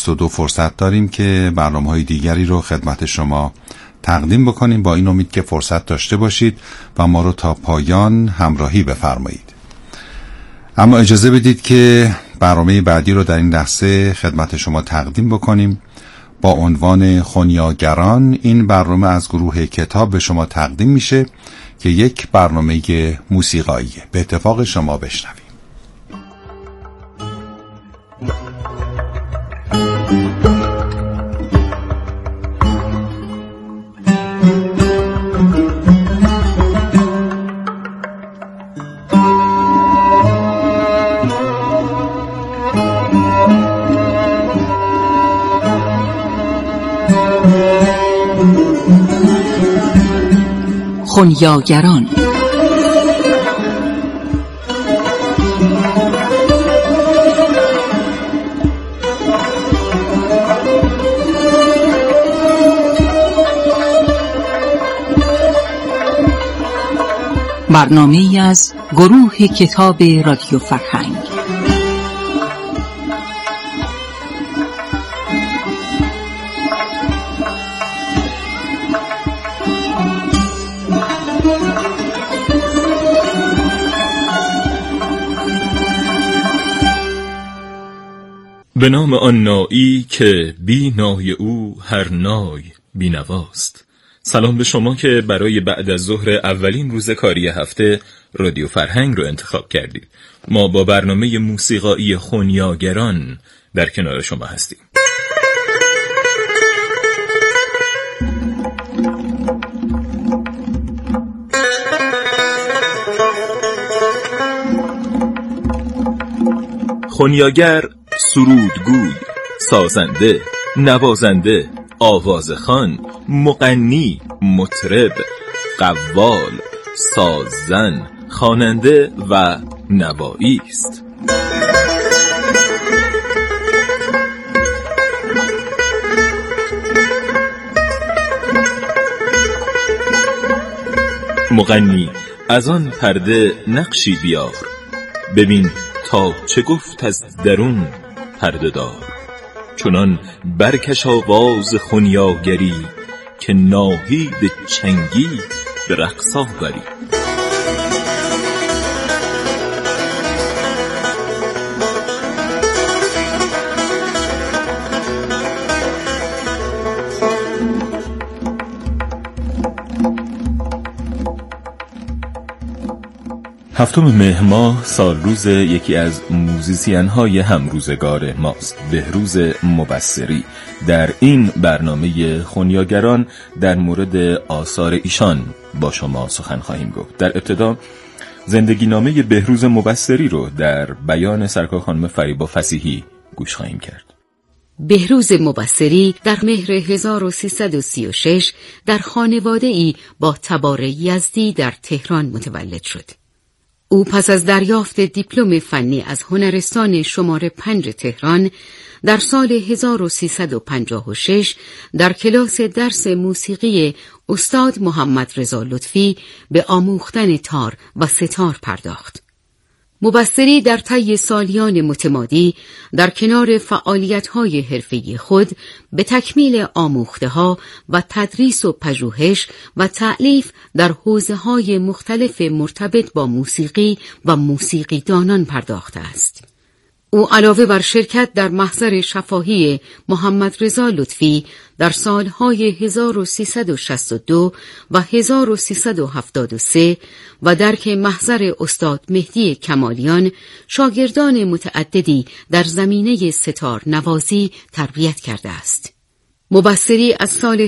62 فرصت داریم که برنامه‌های دیگری رو خدمت شما تقدیم بکنیم، با این امید که فرصت داشته باشید و ما رو تا پایان همراهی بفرمایید. اما اجازه بدید که برنامه بعدی رو در این لحظه خدمت شما تقدیم بکنیم با عنوان خنیاگران. این برنامه از گروه کتاب به شما تقدیم میشه که یک برنامه موسیقاییه. به اتفاق شما بشنویم. خنیاگران. برنامه‌ای از گروه کتاب رادیو فرهنگ. به نام آن نایی که بی نای او هر نای بی نواست. سلام به شما که برای بعد از ظهر اولین روز کاری هفته رادیو فرهنگ رو انتخاب کردید. ما با برنامه موسیقایی خنیاگران در کنار شما هستیم. خنیاگر سرودگوی، سازنده، نوازنده، آوازخوان، مغنی، مطرب، قوال، سازن، خواننده و نوایی است. مغنی از آن پرده نقشی بیار، ببین تا چه گفت از درون پرده دار. چنان برکش آواز خنیاگری که ناهید چنگی به رقص آوری. هفتم مهر ماه سال روز یکی از موزیسین های همروزگار ماست، بهروز مبصری. در این برنامه خنیاگران در مورد آثار ایشان با شما سخن خواهیم گفت. در ابتدا زندگی نامه بهروز مبصری رو در بیان سرکار خانم فریبا فصیحی گوش خواهیم کرد. بهروز مبصری در مهر 1336 در خانواده‌ای با تبار یزدی در تهران متولد شد. او پس از دریافت دیپلم فنی از هنرستان شماره 5 تهران در سال 1356 در کلاس درس موسیقی استاد محمد رضا لطفی به آموختن تار و ستار پرداخت. مبصری در طی سالیان متمادی در کنار فعالیت‌های حرفه‌ای خود به تکمیل آموخته‌ها و تدریس و پژوهش و تألیف در حوزه‌های مختلف مرتبط با موسیقی و موسیقیدانان پرداخته است. او علاوه بر شرکت در محضر شفاهی محمد رضا لطفی در سالهای 1362 و 1373 و درک محضر استاد مهدی کمالیان شاگردان متعددی در زمینه ستار نوازی تربیت کرده است. مبصری از سال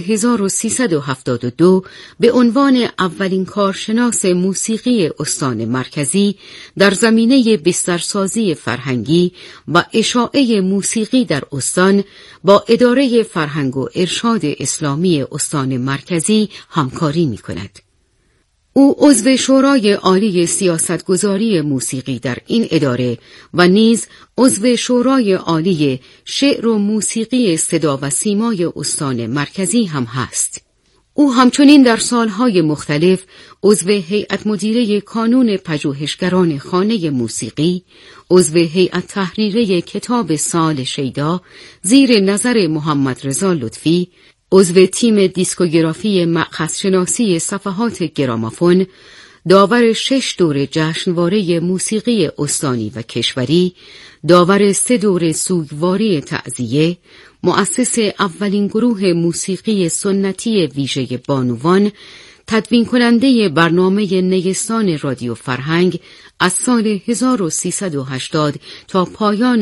1372 به عنوان اولین کارشناس موسیقی استان مرکزی در زمینه بسترسازی فرهنگی و اشاعه موسیقی در استان با اداره فرهنگ و ارشاد اسلامی استان مرکزی همکاری می‌کند. او عضو شورای عالی سیاستگذاری موسیقی در این اداره و نیز عضو شورای عالی شعر و موسیقی صدا و سیمای استان مرکزی هم هست. او همچنین در سالهای مختلف عضو هیئت مدیره کانون پژوهشگران خانه موسیقی، عضو هیئت تحریریه کتاب سال شیدا زیر نظر محمد رضا لطفی، عضو تیم دیسکوگرافی مأخذشناسی صفحات گرامافون، داور 6 دوره جشنواره موسیقی استانی و کشوری، داور 3 دوره سوگواری تعزیه، مؤسس اولین گروه موسیقی سنتی ویژه بانوان، تدوین کننده برنامه نیستان رادیو فرهنگ از سال 1380 تا پایان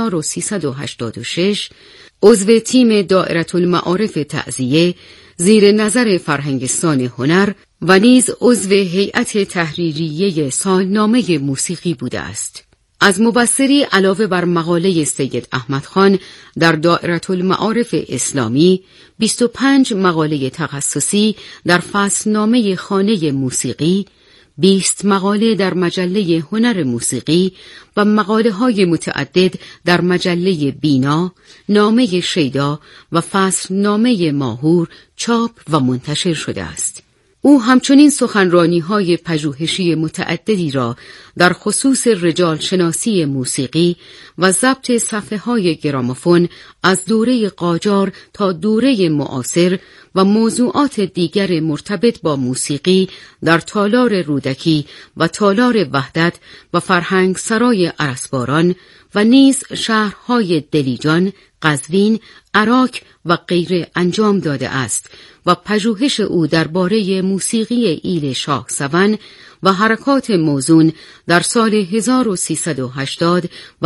1386، عضو تیم دائره المعارف تعزیه زیر نظر فرهنگستان هنر و نیز عضو هیئت تحریریه سالنامه موسیقی بوده است. از مبصری علاوه بر مقاله سید احمد خان در دائره المعارف اسلامی، 25 مقاله تخصصی در فصلنامه خانه موسیقی، 20 مقاله در مجله هنر موسیقی و مقاله‌های متعدد در مجله بینا، نامه شیدا و فصلنامه ماهور چاپ و منتشر شده است. او همچنین سخنرانی‌های پژوهشی متعددی را در خصوص رجال شناسی موسیقی و ضبط صفحه‌های گرامافون از دوره قاجار تا دوره معاصر و موضوعات دیگر مرتبط با موسیقی در تالار رودکی و تالار وحدت و فرهنگ سرای ارسباران و نیز شهرهای دلیجان، قزوین، عراق و غیره انجام داده است و پژوهش او درباره موسیقی ایل شاهسوان و حرکات موزون در سال 1380 و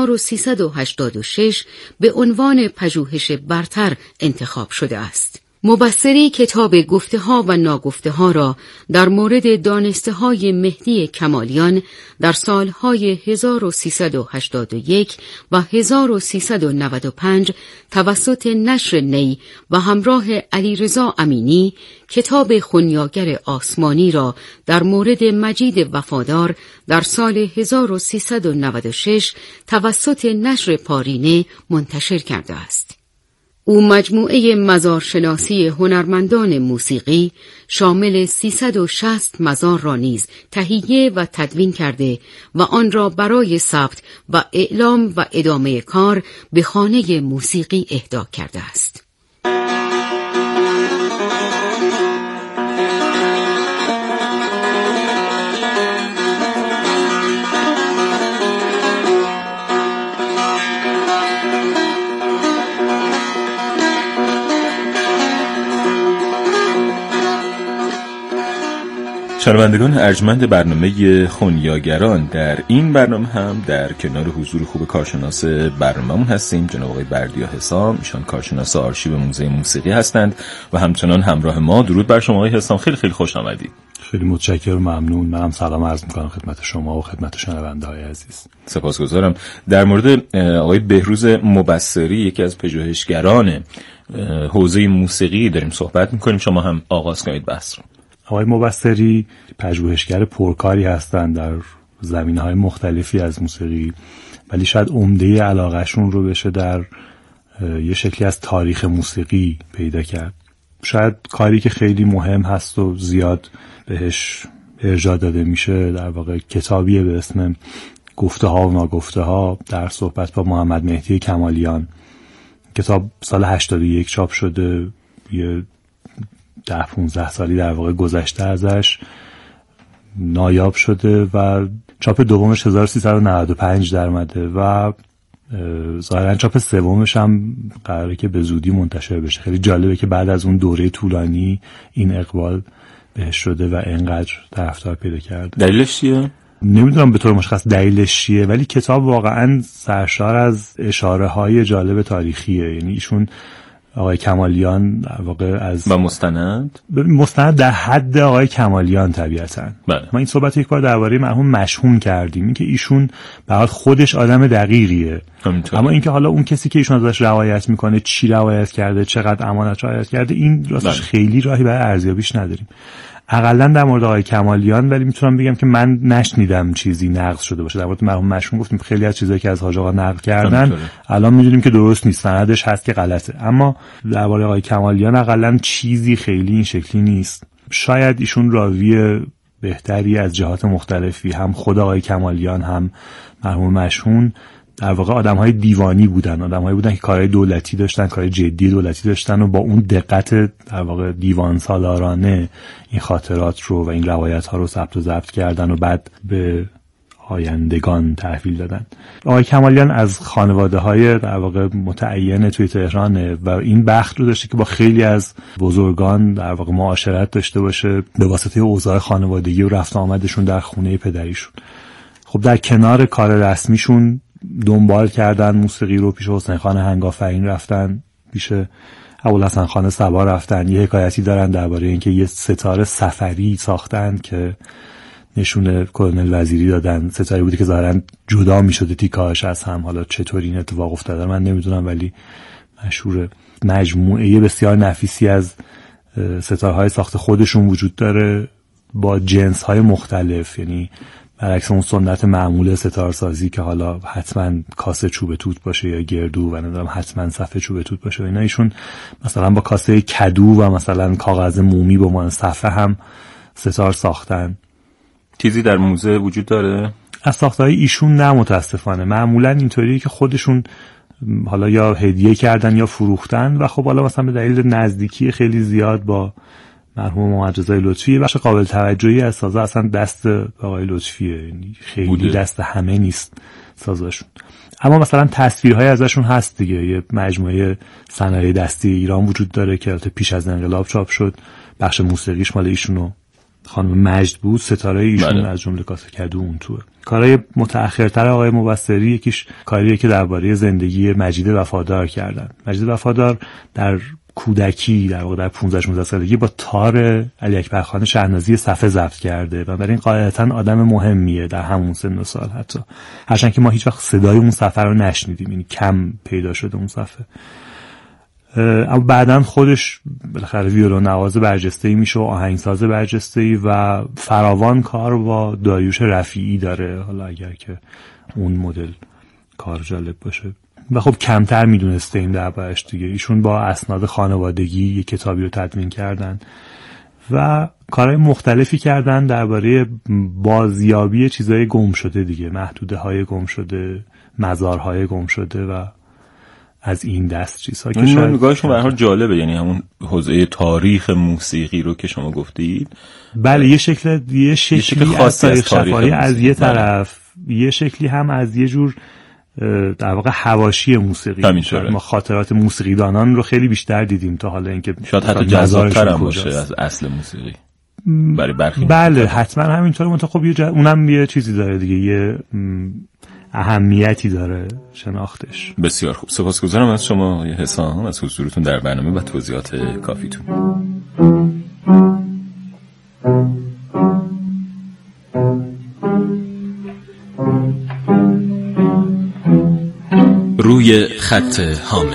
1386 به عنوان پژوهش برتر انتخاب شده است. مبصری کتاب گفته‌ها و ناگفته‌ها را در مورد دانسته‌های مهدی کمالیان در سالهای 1381 و 1395 توسط نشر نی و همراه علیرضا امینی، کتاب خنیاگر آسمانی را در مورد مجید وفادار در سال 1396 توسط نشر پارینه منتشر کرده است. او مجموعه مزارشناسی هنرمندان موسیقی شامل 360 مزار را نیز تهیه و تدوین کرده و آن را برای ثبت و اعلام و ادامه کار به خانه موسیقی اهدا کرده است. شنوندگان ارجمند برنامه خنیاگران، در این برنامه هم در کنار حضور خوب کارشناس برنامه‌مون هستیم، جناب آقای بردیا حسام. ایشان کارشناس آرشیو موزه موسیقی هستند و همچنان همراه ما. درود بر شما آقای حسام، خیلی خیلی خوش آمدید. خیلی متشکرم، ممنون. منم سلام عرض می‌کنم خدمت شما و خدمت شنونده‌های عزیز. سپاسگزارم. در مورد آقای بهروز مبصری، یکی از پژوهشگران حوزه موسیقی داریم صحبت می‌کنیم. شما هم آغاز کنید بحث رو. آقای مبصری پژوهشگر پرکاری هستند در زمینه‌های مختلفی از موسیقی، ولی شاید عمده علاقه‌شون رو بشه در یه شکلی از تاریخ موسیقی پیدا کرد. شاید کاری که خیلی مهم هست و زیاد بهش ارجاع داده میشه در واقع کتابیه به اسم گفته‌ها و ناگفته‌ها در صحبت با محمد مهدی کمالیان. کتاب سال 81 چاپ شده، یه 10-15 سالی در واقع گذشته ازش، نایاب شده و چاپ دومش 1395 در اومده و ظاهرا چاپ سومش هم قراره که به زودی منتشر بشه. خیلی جالبه که بعد از اون دوره طولانی این اقبال بهش شده و اینقدر طرفدار پیدا کرده. دلیلش چیه؟ نمیدونم به طور مشخص دلیلش چیه، ولی کتاب واقعا سرشار از اشاره های جالب تاریخیه. یعنی ایشون آقای کمالیان در واقع از و مستند در حد آقای کمالیان طبیعتاً. بله. ما این صحبت یک بار درباره مرحوم مشهوم کردیم، اینکه ایشون به حال خودش آدم دقیقیه، اما اینکه حالا اون کسی که ایشون ازش روایت میکنه چی روایت کرده، چقدر امانت رعایت کرده، این راستش خیلی راهی برای ارزیابیش نداریم. اقلا در مورد آقای کمالیان ولی میتونم بگم که من نشنیدم چیزی نقض شده باشه. در مورد مرحوم مشهون گفتیم خیلی از چیزایی که از حاج آقا نقل کردن الان میدونیم که درست نیست، سندش هست که غلطه، اما درباره آقای کمالیان اقلا چیزی خیلی این شکلی نیست. شاید ایشون راوی بهتری از جهات مختلفی، هم خود آقای کمالیان هم مرحوم مشهون در واقع آدم‌های دیوانی بودن، آدم‌هایی بودن که کارهای دولتی داشتن، کارهای جدی دولتی داشتن و با اون دقت در واقع دیوان سالارانه این خاطرات رو و این روایت‌ها رو ثبت و ضبط کردن و بعد به آیندگان تحویل دادن. آقای کمالیان از خانواده‌های در واقع متعین توی تهرانه و این بخت رو داشته که با خیلی از بزرگان در واقع معاشرت داشته باشه به واسطه اوضاع خانوادگی و رفت آمدشون در خونه پدریشون. خب در کنار کار رسمیشون دنبال کردن موسیقی رو، پیش حسین خان هنگافرین رفتن، پیش ابوالحسن خان صبا رفتن. یه حکایتی دارن درباره اینکه یه ستاره سفری ساختن که نشون کلونل وزیری دادن، ستاره بودی که ظاهرا جدا میشده تیکه‌هاش از هم. حالا چطور این اتفاق افتاده من نمیدونم ولی مشهوره. مجموعه بسیار نفیسی از ستاره‌های ساخت خودشون وجود داره با جنس‌های مختلف، یعنی برعکس اون سنت معمول ستارسازی که حالا حتما کاسه چوب توت باشه یا گردو و ندارم حتما صفحه چوب توت باشه و اینا، ایشون مثلا با کاسه کدو و مثلا کاغذ مومی با من صفحه هم ستار ساختن. چیزی در موزه وجود داره؟ از ساختهای ایشون نه متاسفانه. معمولا اینطوریه که خودشون حالا یا هدیه کردن یا فروختن و خب حالا مثلا به دلیل نزدیکی خیلی زیاد با مرحوم محمد رضا لطفی بخش قابل توجهی از سازا اصلا دست آقای لطفیه، یعنی خیلی بوده. دست همه نیست سازاشون، اما مثلا تصویرهای ازشون هست دیگه. یه مجموعه صنایع دستی ایران وجود داره که البته پیش از انقلاب چاپ شد، بخش موسیقیش مال ایشونو خانم مجد بود، ستاره ایشون از جمله کاسه کدو اون توه. کارهای متأخرتر آقای مبصری یکیش کاریه که درباره زندگی مجید وفادار کردن. مجید وفادار در کودکی در واقع در 15-16 سالگی با تار علی اکبر خان شهنازی صفحه ضبط کرده و برای این قاعدتاً آدم مهمیه در همون سن و سال، حتی هرچند که ما هیچ وقت صدای اون صفحه رو نشنیدیم، یعنی کم پیدا شده اون صفحه. اما بعداً خودش بالاخره ویولون نواز برجسته‌ای میشه و آهنگساز برجسته‌ای و فراوان کار با داریوش رفیعی داره، حالا اگر که اون مدل کار جالب باشه. و خب کمتر میدونستیم دربارش دیگه. ایشون با اسناد خانوادگی یک کتابی رو تدوین کردن و کارهای مختلفی کردن درباره بازیابی چیزای گم شده دیگه، محدوده های گم شده، مزارهای گم شده و از این دست چیزها که شاید نگاهشون به هر حال جالبه. یعنی همون حوزه تاریخ موسیقی رو که شما گفتید، بله یه شکلی از تاریخ شفاهی از یه طرف، یه شکلی هم از یه جور در واقع حواشی موسیقی. ما خاطرات موسیقیدانان رو خیلی بیشتر دیدیم تا حالا اینکه شاید حتی جذاب‌تر هم باشه از اصل موسیقی برای برخی. بله حتما همینطوره، منتها خب اونم یه چیزی داره دیگه، یه اهمیتی داره شناختش. بسیار خوب، سپاسگزارم از شما آقای حسام از حضورتون در برنامه و توضیحات کافیتون. روی خط حامل.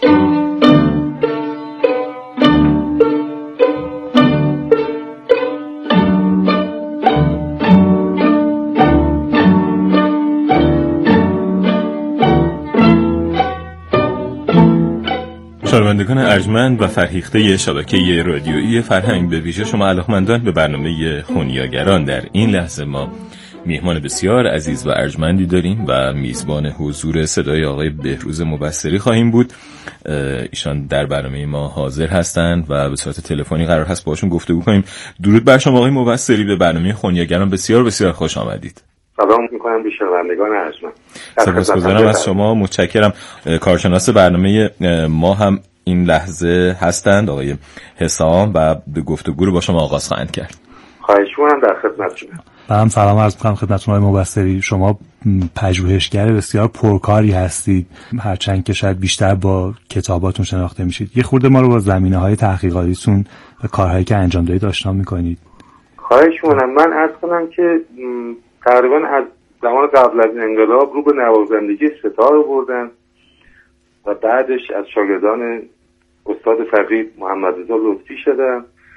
شنوندگان ارجمند و فرهیخته شبکه رادیویی فرهنگ، به ویژه شما علاقمندان به برنامه خونیاگران، در این لحظه ما میهمان بسیار عزیز و ارجمندی داریم و میزبان حضور صدای آقای بهروز مبصری خواهیم بود. ایشان در برنامه ما حاضر هستند و به صورت تلفنی قرار هست باشون گفتگو کنیم. درود بر شما آقای مبصری، به برنامه خونیاگران بسیار بسیار خوش آمدید. سلام میکنم به شنوندگان ارجمند. سپاسگزارم از شما، متشکرم. کارشناس برنامه ما هم این لحظه هستند آقای حسام و به گفتگو رو با شما آغاز خواهند کرد. خواهش می‌کنم، در خدمتتونم. من سلام عرض می‌کنم خدمتتون آقای مبصری. شما پژوهشگر بسیار پرکاری هستید، هرچند که شاید بیشتر با کتاباتون شناخته میشید. یه خورده ما رو با زمینه‌های تحقیقاتیتون و کارهایی که انجام دادید آشنا می‌کنید. خواهش می‌کنم. من عرض کنم که تقریبا از زمان قبل از انقلاب رو به نوازندگی ستار بردن و بعدش از شاگردان استاد فقید محمد رضا لطفی شدن.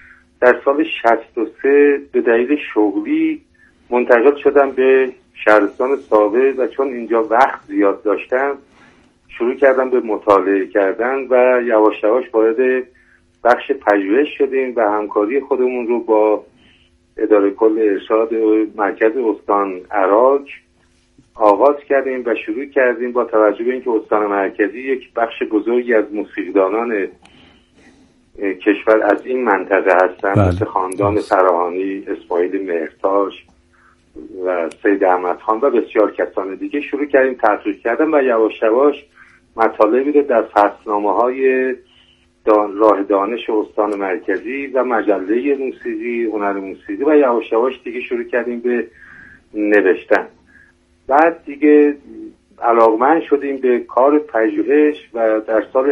در سال 63 به دلیل شغلی منتقل شدم به شهرستان ساوه و چون اینجا وقت زیاد داشتم شروع کردم به مطالعه کردن و یواش یواش وارد بخش پژوهش شدیم و همکاری خودمون رو با اداره کل ارشاد و مرکز استان عراق آغاز کردیم و شروع کردیم با توجه به اینکه استان مرکزی یک بخش بزرگی از موسیقیدانان کشور از این منطقه هستند، مثل خاندان فراهانی، اسماعیل مهرتاش و سید احمد خان و بسیار کسان دیگه، شروع کردیم تحقیق کردن و یواش یواش مطالبی رو در فصلنامه‌های راه دانش استان مرکزی و مجله موسیقی، هنر موسیقی و یواش یواش دیگه شروع کردیم به نوشتن. بعد دیگه علاقمند شدیم به کار پژوهش و در سال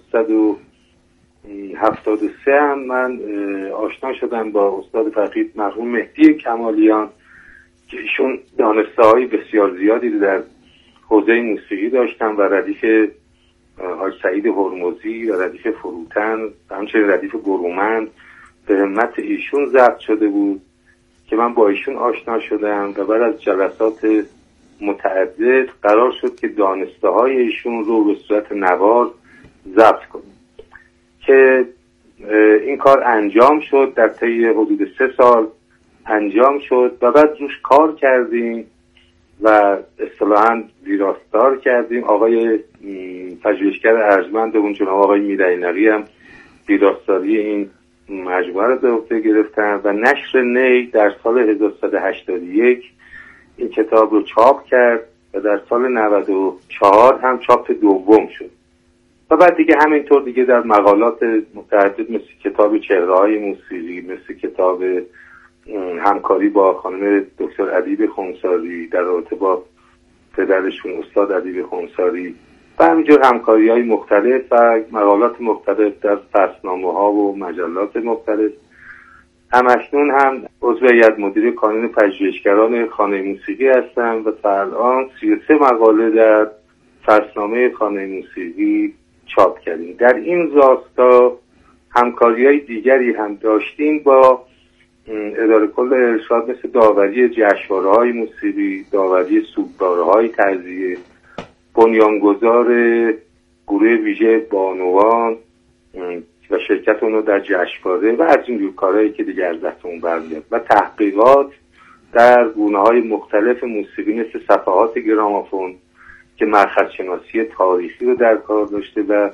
1373 هم من آشنا شدم با استاد فقید مرحوم مهدی کمالیان که ایشون دانشگاه‌های بسیار زیادی در حوزه موسیقی داشتن و ردیف حاج سعید هرمزی و ردیف فروتن و همچنین ردیف گرومند به همت ایشون ضبط شده بود که من با ایشون آشنا شدم و بعد از جلسات متعدد قرار شد که دانسته‌های ایشون رو به صورت نوار ضبط کنیم که این کار انجام شد. در طی حدود 3 سال انجام شد و بعد روش کار کردیم و اصطلاحاً ویراستار کردیم. آقای پژوهشگر ارجمندمون جناب آقای میرعینقی هم ویراستاری این مجموعه رو به عهده گرفتن و نشر نی در سال 1381 این کتاب رو چاپ کرد و در سال 94 هم چاپ دوم شد و بعد دیگه همینطور دیگه در مقالات متعدد مثل کتاب چهره‌های موسیقی، مثل کتاب همکاری با خانم دکتر ادیب خونساری در رابطه با پدرشون استاد ادیب خونساری و همینجور همکاری‌های مختلف و مقالات مختلف در فصلنامه‌ها و مجلات مختلف. همکنون هم عضو هیئت مدیره کانون پژوهشگران خانه موسیقی هستم و تا الان 33 مقاله در فصلنامه خانه موسیقی چاپ کردیم. در این راستا همکاری‌های دیگری هم داشتیم با اداره کل ارشاد مثل داوری جشنواره‌های موسیقی، داوری سوگواره‌های تعزیه، بنیانگذار گروه ویژه بانوان و شرکت اونو در جشنواره و از این جور کارهایی که دیگه از دستمون برمیاد و تحقیقات در گونه‌های مختلف موسیقی مثل صفحات گرامافون که مأخذ شناسی تاریخی رو در کار داشته و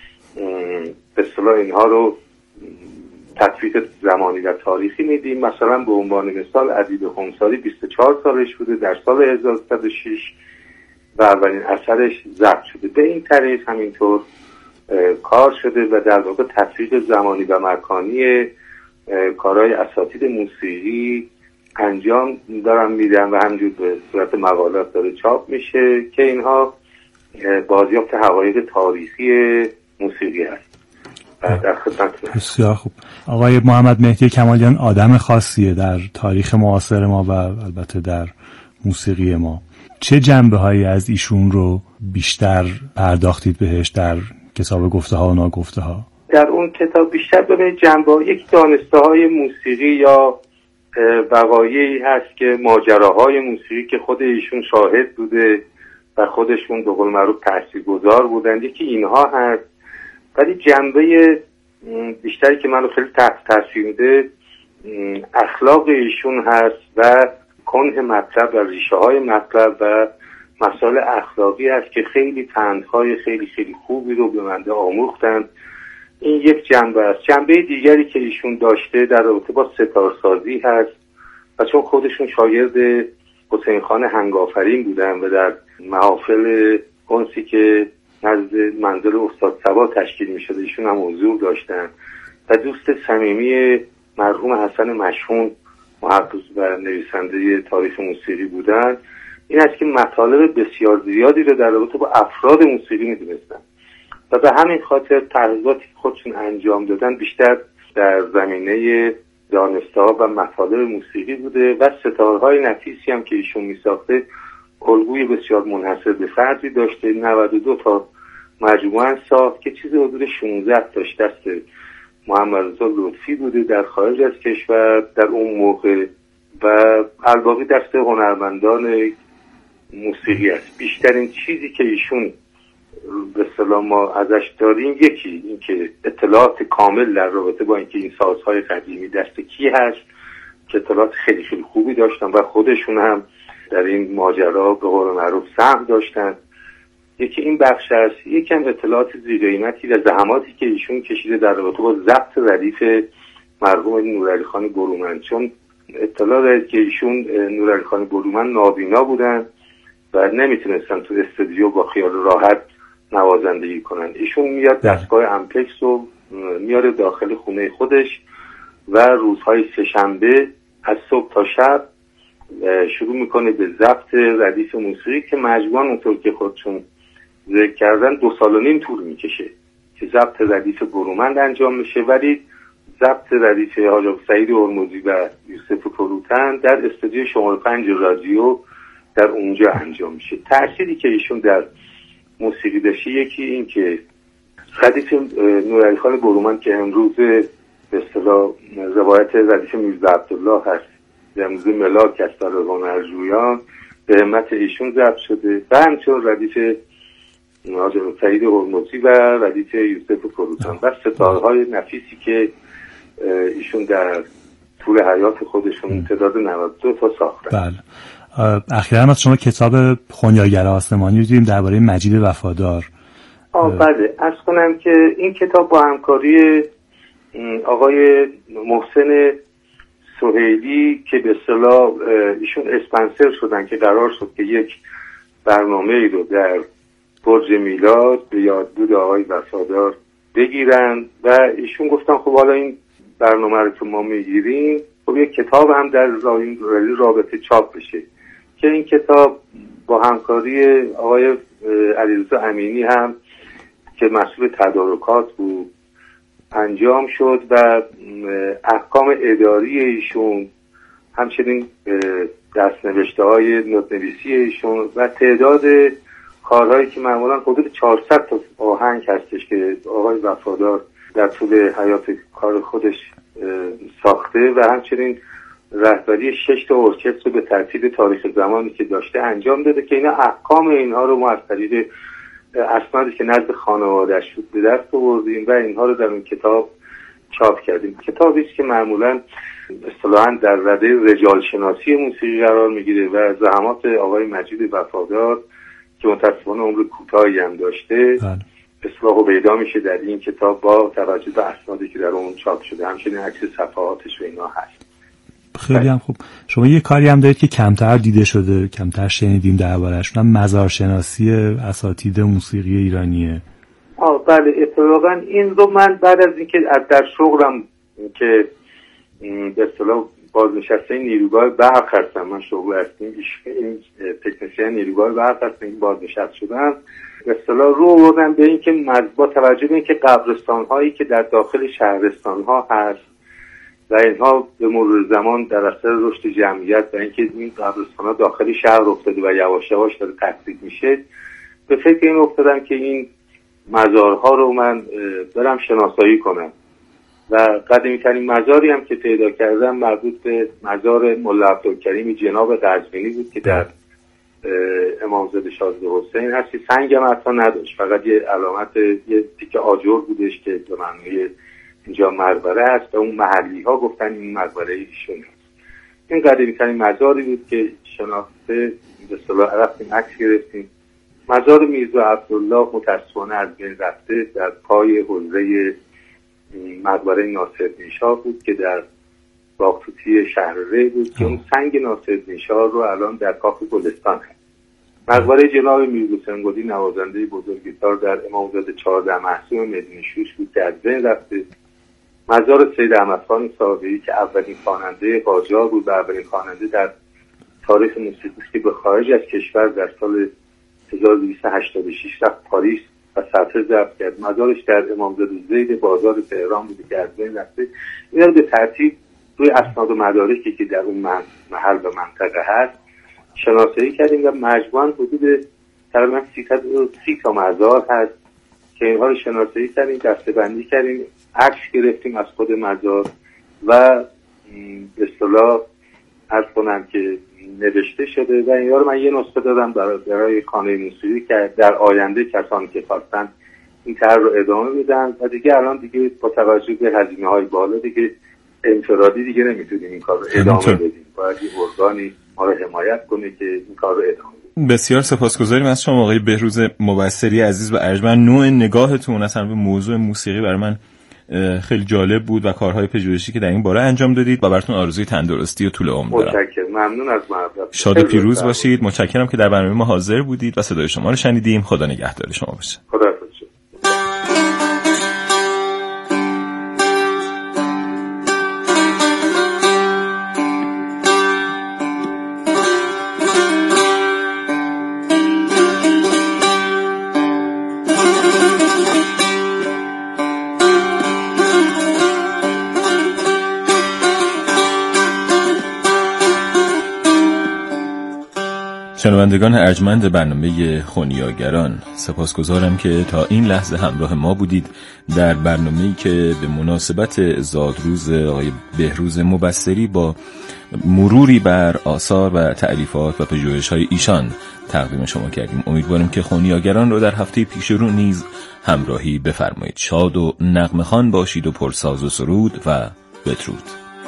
به اصطلاح اینها رو تطبیق زمانی و تاریخی میدیم. مثلا به عنوان مثال ادیب خونساری 24 سالش بوده در سال 1106 و اولین اثرش ضبط شده. به این طریق همینطور کار شده و در واقع تطبیق زمانی و مکانی کارهای اساتید موسیقی انجام دارن میدن و همینجور به صورت مقالات داره چاپ میشه که اینها بازیافت حقایق تاریخی موسیقی هست. در خدمتتون. بسیار خوب. آقای محمد مهدی کمالیان آدم خاصیه در تاریخ معاصر ما و البته در موسیقی ما. چه جنبه‌هایی از ایشون رو بیشتر پرداختید بهش در کتاب گفته ها و ناگفته ها؟ در اون کتاب بیشتر به جنبه‌های یک دانسته‌های موسیقی یا وقایعی هست که ماجراهای موسیقی که خود ایشون شاهد بوده و خودشون به قول معروف تاثیرگذار بودن، یکی اینها هست. ولی جنبه بیشتری که منو خیلی تحت تاثیر میده اخلاق ایشون هست و کنه مطلب و ریشه های مطلب و مسائل اخلاقی هست که خیلی پندهای خیلی خیلی خوبی رو به من آموختن. این یک جنبه است. جنبه دیگری که ایشون داشته در رابطه با ستارسازی هست و چون خودشون شاگرد حسین خان هنگافرین بودن و در محافل کنسی که نزد منزل استاد صبا تشکیل می شده ایشون هم حضور داشتن و دوست صمیمی مرحوم حسن مشهون محقق و نویسنده تاریخ موسیقی بودن. این است که مطالب بسیار زیادی رو در رابطه با افراد موسیقی می دونستن و به همین خاطر تحقیقاتی خودشون انجام دادن بیشتر در زمینه دانسته‌ها و مطالب موسیقی بوده و ستارهای نفیسی هم که ایشون می ساخته الگوی بسیار منحصر به فردی داشته. 92 تا مجموعه ساخت که چیز حدود 16 تاش دست محمد رضا لطفی بوده در خارج از کشور در اون موقع و الباقی دست هنرمندان موسیقی است. بیشترین چیزی که ایشون به اصطلاح ما ازش داریم یکی این که اطلاعات کامل در رابطه با اینکه این سازهای قدیمی دست کی هست که اطلاعات خیلی خیلی خوبی داشتن و خودشون هم در این ماجرا به قول معروف سهم داشتن. یکی این بخش است. یکم اطلاعات ذی‌قیمتی و زحماتی که ایشون کشیده در رابطه با ضبط ردیف مرحوم نورعلی خان برومند، چون اطلاع دارید که ایشون نورعلی خان برومند نابینا بودن و نمیتونستن تو استودیو با خیال راحت نوازندگی کنن. ایشون میاد دستگاه امپکس رو میاره داخل خونه خودش و روزهای سه‌شنبه از صبح تا شب شروع میکنه به ضبط ردیف موسیقی که مجموعاً اونطور که خودشون ذکر کردن 2.5 سال طول میکشه که ضبط ردیف برومند انجام میشه، ولی ضبط ردیف حاج سعید هرمزی و یوسف فروتن در استودیو شماره 5 رادیو در اونجا انجام میشه. تأثیری که ایشون در موسیقی داشته یکی این که ردیف نورعلی خان برومند که امروز به اصطلاح روایت ردیف میرزا عبدالله هست، امروز ملاک است برای هنرجویان، به همت ایشون ضبط شده و همچنین ردیف حاج سعید هرمزی و ردیف یوسف فروتن و ستاره‌های نفیسی که ایشون در طول حیات خودشون تعداد 92 تا ساختن. بله. اخیراً از شما کتاب خنیاگر آسمانی دیدیم درباره مجید وفادار. بله، عرض کنم که این کتاب با همکاری آقای محسن سهیلی که به اصطلاح ایشون اسپانسر شدن که قرار شد که یک برنامه‌ای رو در برج میلاد به یادبود آقای وفادار بگیرن و ایشون گفتن خب حالا این برنامه رو که ما میگیریم خب یک کتاب هم در رابطه چاپ بشه که این کتاب با همکاری آقای علیرضا امینی هم که مسئول تدارکات بود انجام شد و احکام اداری ایشون، همچنین دستنوشته‌های نوت‌نویسی ایشون و تعداد کارهایی که معمولا حدود 400 تا آهنگ هستش که آقای وفادار در طول حیات کار خودش ساخته و همچنین رهبری 6 تا ارکستر به ترتیب تاریخ زمانی که داشته انجام داده که اینا احکام اینها رو ما از طریق اسنادی که نزد خانواده‌اش بود به دست آوردیم و اینها رو در اون کتاب چاپ کردیم. کتابی است که معمولاً اصطلاحاً در رده رجال شناسی موسیقی قرار میگیره و زحمات آقای مجید وفادار که متأسفانه عمر کوتاهی هم داشته اصلاح و پیدا میشه در این کتاب با توجه به اسنادی که در اون چاپ شده، همچنین عکس صفحاتش و اینا هست. خیلی هم خوب. شما یه کاری هم دارید که کمتر دیده شده، کمتر شنیدیم درباره‌اش، مزارشناسی اساتید موسیقی ایرانیه. بله، اتفاقا این رو من بعد از اینکه در شغلم که به اصطلاح بازنشسته نیروگاه برق هستم، من شغل هستیم این تکنسین نیروگاه برق هستم که بازنشسته شدم، به اصطلاح رو آوردم به این که با توجه به اینکه قبرستان هایی که در داخل شهرستان ها هست و اینها به مرور زمان در اثر رشد جمعیت و اینکه این قبرستان ها داخل شهر افتاده و یواش یواش داره تکثیر میشه، به فکر این افتادم که این مزارها رو من برم شناسایی کنم و قدیمی ترین مزاری هم که پیدا کردم مربوط به مزار ملا عبدالکریم جناب قزوینی بود که در امامزاده شازده حسین هست. سنگ هم اصلا نداشت، فقط یه علامت یه تیکه آجر بودش که به معنی اینجا مقبره هست و اون محلی ها گفتن این مقبره ایشون هست. این قدیمی ترین مزاری بود که شناخته به اصطلاح رفتیم عکس گرفتیم. مزار میرزا عبدالله متأسفانه از بین رفته، در پای حوزه مقبره ناصرالدین شاه بود که در باغتوتی شهر ری بود که اون سنگ ناصرالدین شاه رو الان در کاخ گلستان هست. مقبره جناب میرحسین گلی نوازنده بزرگ گیتار در امامزاده 14 محسوم مدینه شوش بود که از بین رفته. مزار سید احمدخان صابری که اولین خواننده قاجار بود و اولین خواننده در تاریخ موسیقی که به خارج از کشور در سال 1286 رفت پاریس و سطر ضبط کرد. مزارش در امامزاده زید بازار تهران بوده که از بین رفته. اینا رو به ترتیب روی اسناد و مدارکی که در اون محل و منطقه هست شناسایی کردیم و مجموعاً حدود تقریباً 330 تا مزار هست که اینها رو شناسایی کردیم، دسته‌بندی کردیم، عکس گرفتیم از خود مزار و به اصطلاح عرض کنم که نوشته شده و اینها رو من یه نسخه دادم برای خانه موسیقی که در آینده کسانی که خواستن این طرح رو ادامه بدن و دیگه الان دیگه با توجه به هزینه‌های بالا دیگه انفرادی دیگه نمیتونیم این کار رو ادامه بدیم. باید یه ارگانی ما رو حمایت کنه که این کار رو ادامه بدیم. بسیار سپاسگزاریم از شما آقای بهروز مبصری عزیز و ارجمند. نوع نگاهتون اصلا به موضوع موسیقی برای من خیلی جالب بود و کارهای پژوهشی که در این باره انجام دادید و براتون آرزوی تندرستی و طول عمر دارم. متشکرم، ممنون از محبت. شاد و پیروز باشید. متشکرم که در برنامه ما حاضر بودید و صدای شما رو شنیدیم. خدا نگهدار شما باشه. خدا شنوندگان ارجمند برنامه خونیاگران، سپاسگزارم که تا این لحظه همراه ما بودید در برنامه‌ای که به مناسبت زادروز آقای بهروز مبصری با مروری بر آثار و تألیفات و پژوهش‌های ایشان تقدیم شما کردیم. امیدوارم که خونیاگران رو در هفته پیش رو نیز همراهی بفرمایید. شاد و نغمه‌خوان باشید و پرساز و سرود و بدرود.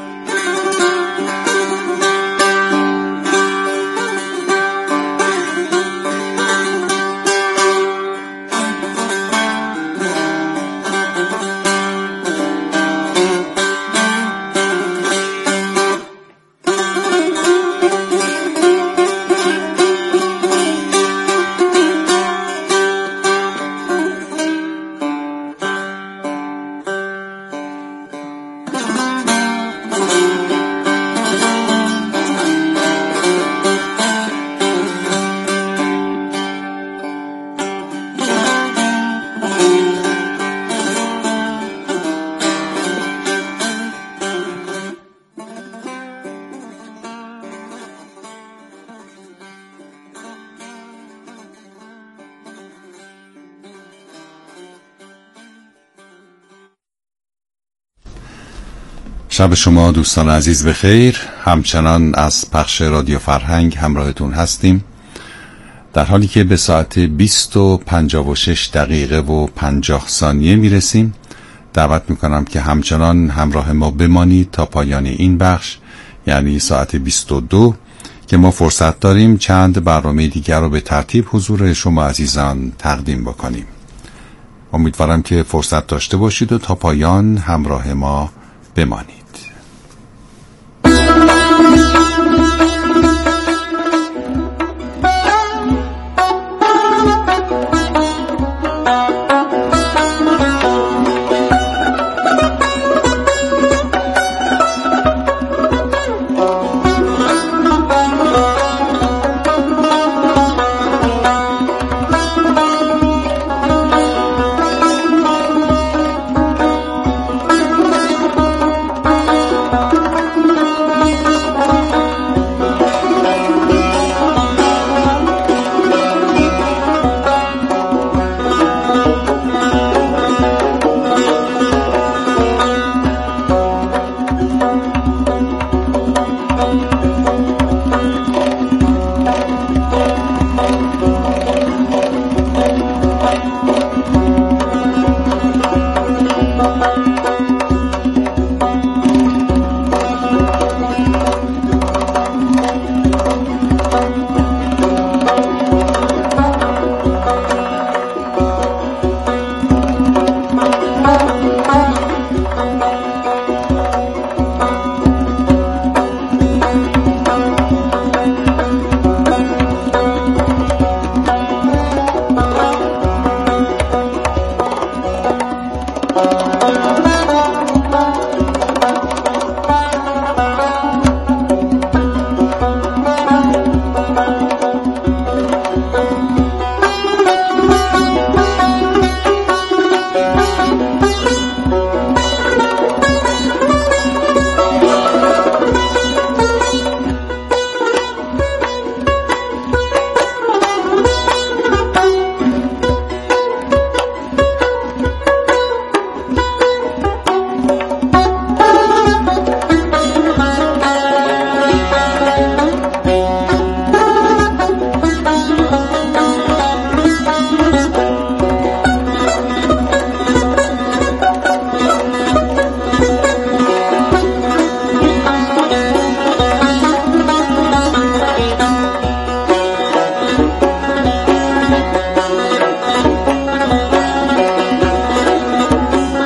شب شما دوستان عزیز بخیر. همچنان از پخش رادیو فرهنگ همراهتون هستیم، در حالی که به ساعت 20:56 دقیقه و 50 ثانیه میرسیم. دعوت میکنم که همچنان همراه ما بمانید تا پایان این بخش، یعنی ساعت 22، که ما فرصت داریم چند برنامه دیگر رو به ترتیب حضور شما عزیزان تقدیم بکنیم. امیدوارم که فرصت داشته باشید و تا پایان همراه ما بمانید.